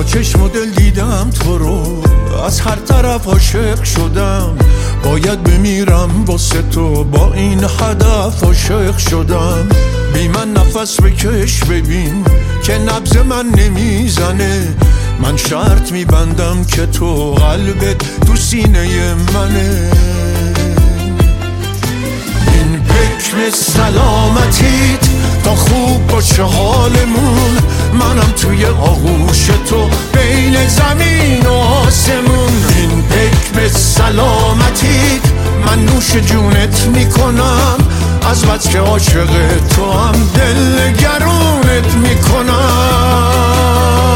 چشم و دل دیدم تو رو، از هر طرف عاشق شدم. باید بمیرم واسه تو، با این هدف عاشق شدم. بی من نفس بکش ببین که نبض من نمیزنه. من شرط میبندم که تو قلبت تو سینه منه. این حکم سلامتیت تا خوب باشه حالمون. منم توی آغوش تو بین زمین و آسمون. این حکم سلامتیت من نوش جونت میکنم. از بس که عاشق تو هم دل گرونت میکنم.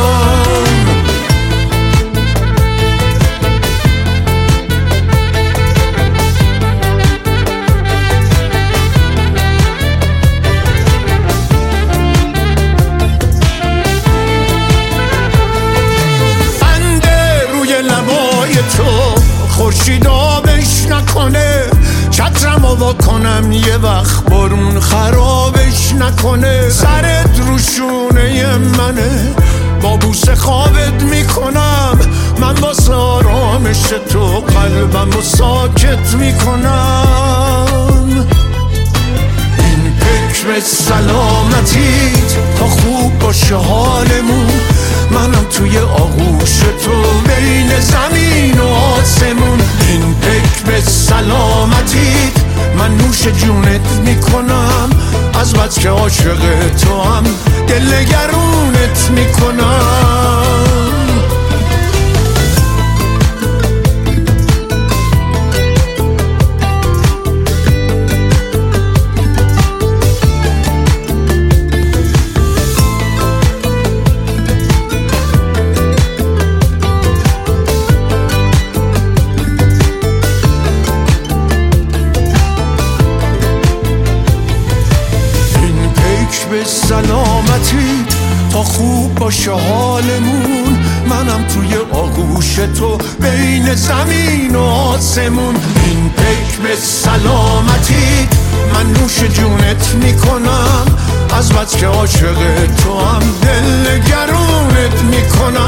تو خورشید آبش نکنه، چترمو واکنم یه وقت بارون خرابش نکنه. سرت رو شونه منه، با بوسه خوابت میکنم. من واسه آرامش تو قلبم رو ساکت میکنم. این حکم سلامتیت تا خوب باشه حالمون. منم توی آغوش تو بین زمین و آسمون. این حکم سلامتیت من نوش جونت میکنم. از بس که عاشق تو هم دل گرونت میکنم. به سلامتی تا خوب باشه حالمون. منم توی آغوش تو بین زمین و آسمون. این حکم سلامتی من نوش جونت میکنم. از بس که عاشق تو هم دل گرونت میکنم.